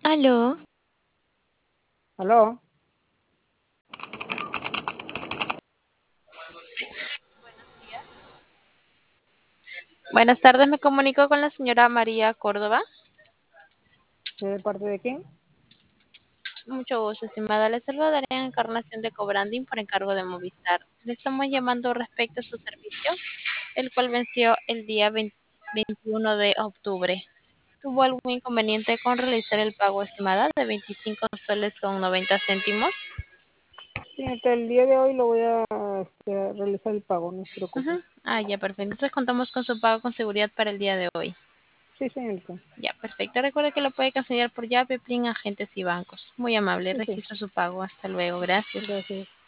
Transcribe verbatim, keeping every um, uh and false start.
Aló, ¿Aló? buenas tardes, me comunico con la señora María Córdoba. ¿De parte de quién? Mucho gusto, estimada. Le saludaré en Encarnación de Cobranding por encargo de Movistar. Le estamos llamando respecto a su servicio, el cual venció el día veinte veintiuno de octubre. ¿Tuvo algún inconveniente con realizar el pago, estimada, de veinticinco soles con noventa céntimos? Sí, hasta el día de hoy lo voy a, este, a realizar el pago, no se preocupe. Ujú. Ah, ya, perfecto. Entonces contamos con su pago con seguridad para el día de hoy. Sí, señorita. Ya, perfecto. Recuerde que lo puede cancelar por llave, PRIN, agentes y bancos. Muy amable. Sí, sí. Registro su pago. Hasta luego. Gracias. Gracias.